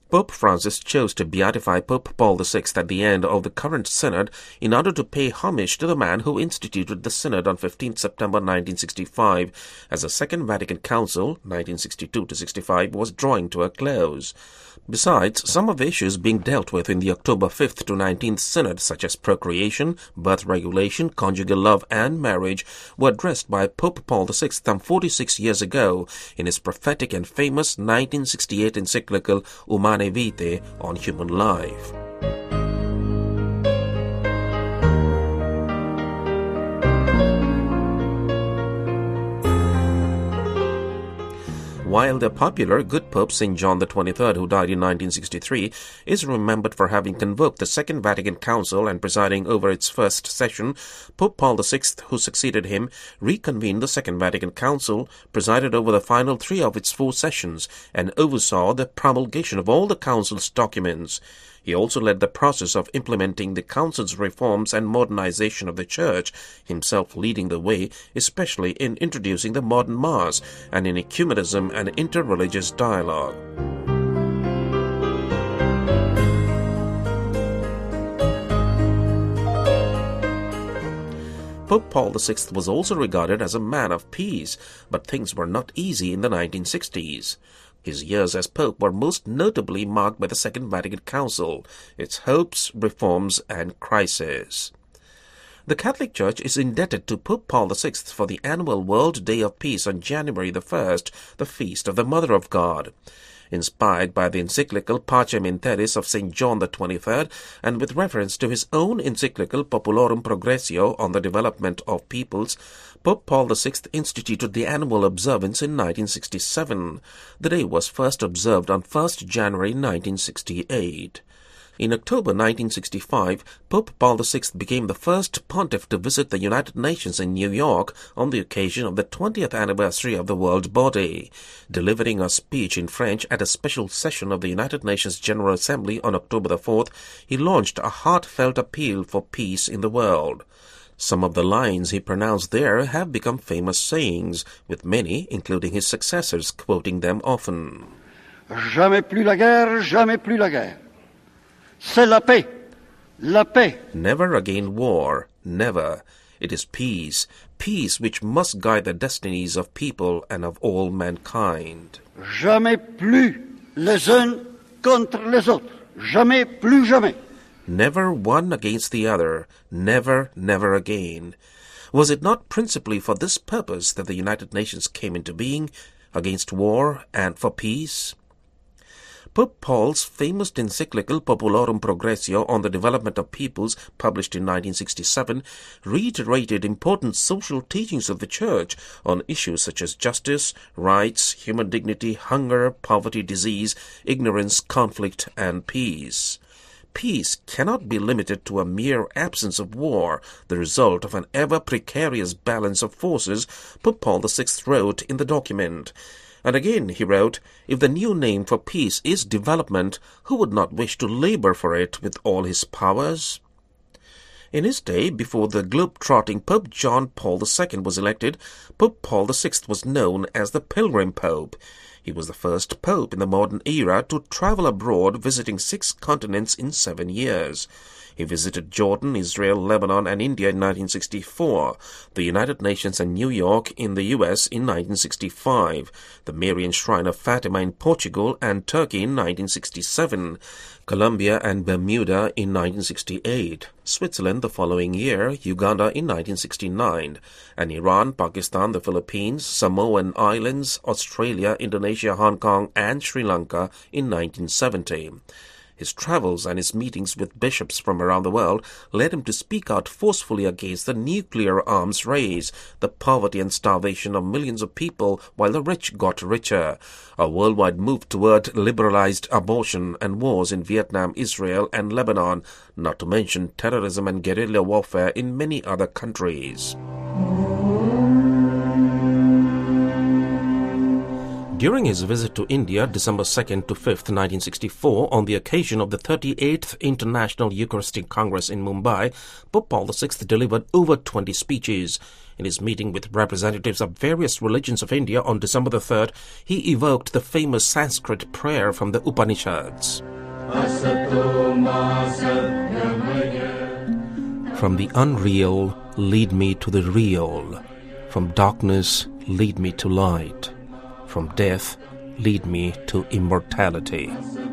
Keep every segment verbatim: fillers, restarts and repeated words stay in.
Pope Francis chose to beatify Pope Paul the Sixth at the end of the current synod in order to pay homage to the man who instituted the synod on fifteenth September nineteen sixty-five, as the Second Vatican Council, nineteen sixty-two to sixty-five, was drawing to a close. Besides, some of the issues being dealt with in the October fifth to nineteenth synod, such as procreation, birth regulation, conjugal love, and marriage, were addressed by Pope Paul the Sixth some forty-six years ago in his prophetic and famous nineteen sixty-eight encyclical Humanae Vitae on human life. While the popular good Pope Saint John the twenty-third, who died in nineteen sixty-three, is remembered for having convoked the Second Vatican Council and presiding over its first session, Pope Paul the Sixth, who succeeded him, reconvened the Second Vatican Council, presided over the final three of its four sessions, and oversaw the promulgation of all the Council's documents. He also led the process of implementing the Council's reforms and modernization of the Church, himself leading the way, especially in introducing the modern Mass and in ecumenism and interreligious dialogue. Pope Paul the Sixth was also regarded as a man of peace, but things were not easy in the nineteen sixties. His years as Pope were most notably marked by the Second Vatican Council, its hopes, reforms, and crises. The Catholic Church is indebted to Pope Paul the Sixth for the annual World Day of Peace on January the first, the feast of the Mother of God. Inspired by the encyclical Pacem in Terris of Saint John the twenty-third, and with reference to his own encyclical Populorum Progressio on the development of peoples, Pope Paul the Sixth instituted the annual observance in nineteen sixty-seven. The day was first observed on first January nineteen sixty-eight. In October nineteen sixty-five, Pope Paul the Sixth became the first pontiff to visit the United Nations in New York on the occasion of the twentieth anniversary of the World Body. Delivering a speech in French at a special session of the United Nations General Assembly on October the fourth, he launched a heartfelt appeal for peace in the world. Some of the lines he pronounced there have become famous sayings, with many, including his successors, quoting them often. Jamais plus la guerre, jamais plus la guerre. C'est la paix, la paix. Never again war, never. It is peace, peace which must guide the destinies of people and of all mankind. Jamais plus les uns contre les autres. Jamais plus jamais. Never one against the other, never, never again. Was it not principally for this purpose that the United Nations came into being, against war and for peace? Pope Paul's famous encyclical Populorum Progressio on the development of peoples, published in nineteen sixty-seven, reiterated important social teachings of the Church on issues such as justice, rights, human dignity, hunger, poverty, disease, ignorance, conflict, and peace. Peace cannot be limited to a mere absence of war, the result of an ever-precarious balance of forces, Pope Paul the Sixth wrote in the document. And again he wrote, if the new name for peace is development, who would not wish to labor for it with all his powers? In his day, before the globe-trotting Pope John Paul the Second was elected, Pope Paul the Sixth was known as the Pilgrim Pope. He was the first pope in the modern era to travel abroad, visiting six continents in seven years. He visited Jordan, Israel, Lebanon, and India in nineteen sixty-four, the United Nations and New York in the U S in nineteen sixty-five, the Marian Shrine of Fatima in Portugal and Turkey in nineteen sixty-seven, Colombia and Bermuda in nineteen sixty-eight, Switzerland the following year, Uganda in nineteen sixty-nine, and Iran, Pakistan, the Philippines, Samoan Islands, Australia, Indonesia, Hong Kong, and Sri Lanka in nineteen seventy. His travels and his meetings with bishops from around the world led him to speak out forcefully against the nuclear arms race, the poverty and starvation of millions of people while the rich got richer, a worldwide move toward liberalized abortion and wars in Vietnam, Israel, and Lebanon, not to mention terrorism and guerrilla warfare in many other countries. During his visit to India, December second to fifth, nineteen sixty-four, on the occasion of the thirty-eighth International Eucharistic Congress in Mumbai, Pope Paul the sixth delivered over twenty speeches. In his meeting with representatives of various religions of India on December the third, he evoked the famous Sanskrit prayer from the Upanishads. From the unreal, lead me to the real. From darkness, lead me to light. From death, lead me to immortality.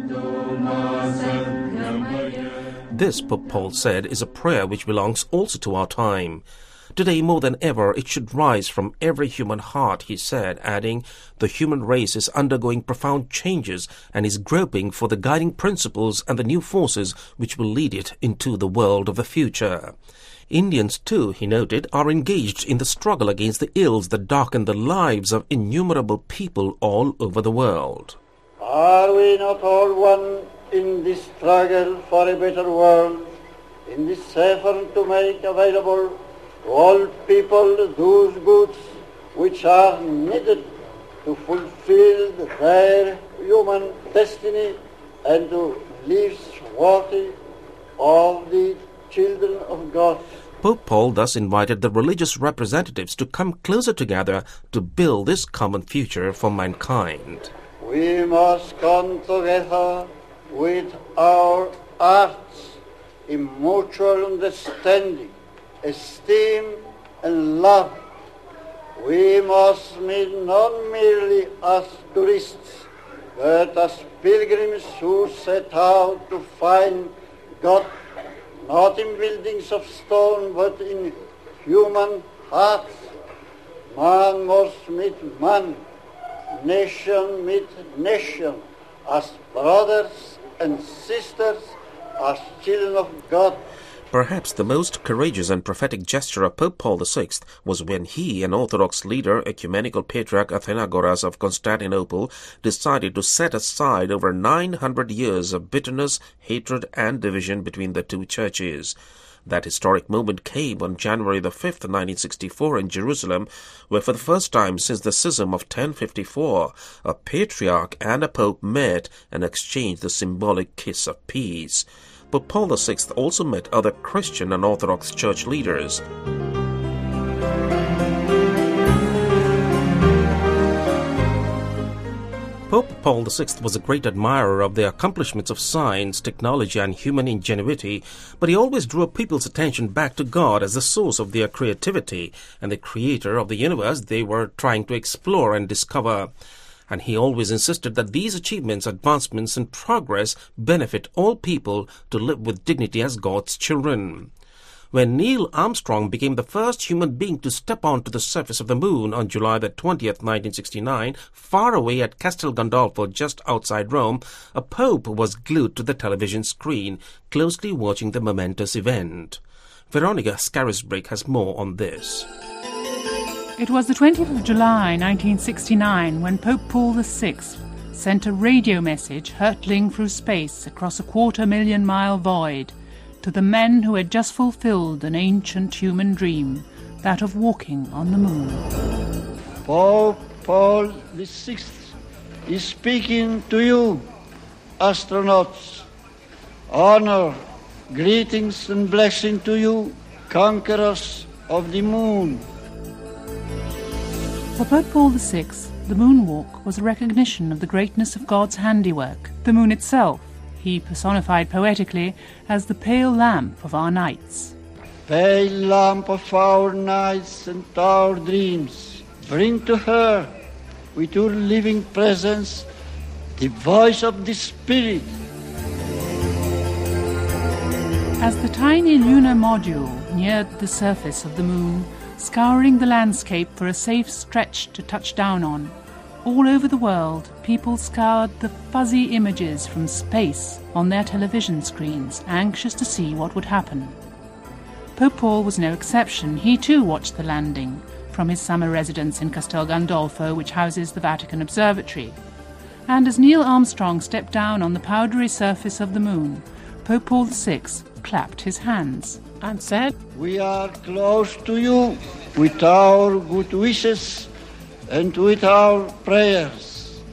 This, Pope Paul said, is a prayer which belongs also to our time. Today, more than ever, it should rise from every human heart, he said, adding, the human race is undergoing profound changes and is groping for the guiding principles and the new forces which will lead it into the world of the future. Indians, too, he noted, are engaged in the struggle against the ills that darken the lives of innumerable people all over the world. Are we not all one in this struggle for a better world, in this effort to make available to all people those goods which are needed to fulfill their human destiny and to live worthy of the children of God? Pope Paul thus invited the religious representatives to come closer together to build this common future for mankind. We must come together with our hearts in mutual understanding, esteem and love. We must meet not merely as tourists, but as pilgrims who set out to find God, not in buildings of stone, but in human hearts. Man must meet man, nation meet nation, as brothers and sisters, as children of God. Perhaps the most courageous and prophetic gesture of Pope Paul the sixth was when he, an Orthodox leader, Ecumenical Patriarch Athenagoras of Constantinople, decided to set aside over nine hundred years of bitterness, hatred, and division between the two churches. That historic moment came on January the fifth, nineteen sixty-four in Jerusalem, where for the first time since the schism of ten fifty-four, a patriarch and a pope met and exchanged the symbolic kiss of peace. But Paul the sixth also met other Christian and Orthodox church leaders. Pope Paul the sixth was a great admirer of the accomplishments of science, technology, and human ingenuity, but he always drew people's attention back to God as the source of their creativity and the creator of the universe they were trying to explore and discover. And he always insisted that these achievements, advancements, and progress benefit all people to live with dignity as God's children. When Neil Armstrong became the first human being to step onto the surface of the moon on July the twentieth, nineteen sixty-nine, far away at Castel Gandolfo just outside Rome, a pope was glued to the television screen, closely watching the momentous event. Veronica Scarisbrick has more on this. It was the twentieth of July, nineteen sixty-nine, when Pope Paul the sixth sent a radio message hurtling through space across a quarter-million-mile void to the men who had just fulfilled an ancient human dream, that of walking on the moon. Pope Paul the sixth is speaking to you, astronauts. Honor, greetings and blessing to you, conquerors of the moon. For Pope Paul the sixth, the moonwalk was a recognition of the greatness of God's handiwork. The moon itself he personified poetically as the pale lamp of our nights. Pale lamp of our nights and our dreams, bring to her, with your living presence, the voice of the Spirit. As the tiny lunar module neared the surface of the moon, scouring the landscape for a safe stretch to touch down on, all over the world, people scoured the fuzzy images from space on their television screens, anxious to see what would happen. Pope Paul was no exception. He too watched the landing from his summer residence in Castel Gandolfo, which houses the Vatican Observatory. And as Neil Armstrong stepped down on the powdery surface of the moon, Pope Paul the sixth clapped his hands and said, "We are close to you with our good wishes and with our prayers.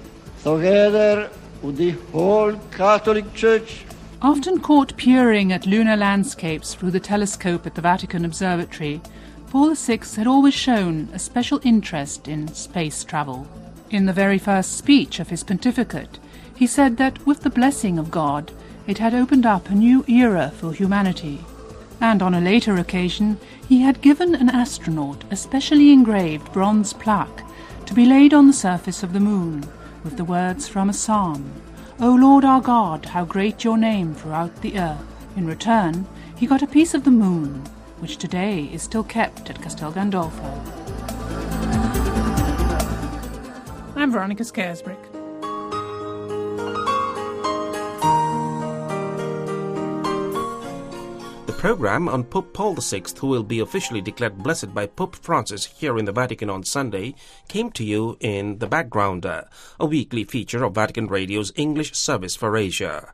together with the whole Catholic Church. Often caught peering at lunar landscapes through the telescope at the Vatican Observatory, Paul the Sixth had always shown a special interest in space travel. In the very first speech of his pontificate, he said that with the blessing of God, it had opened up a new era for humanity. And on a later occasion, he had given an astronaut a specially engraved bronze plaque to be laid on the surface of the moon, with the words from a psalm, "O Lord our God, how great your name throughout the earth." In return, he got a piece of the moon, which today is still kept at Castel Gandolfo. I'm Veronica Scarisbrick. The program on Pope Paul the Sixth, who will be officially declared blessed by Pope Francis here in the Vatican on Sunday, came to you in The Backgrounder, a weekly feature of Vatican Radio's English service for Asia.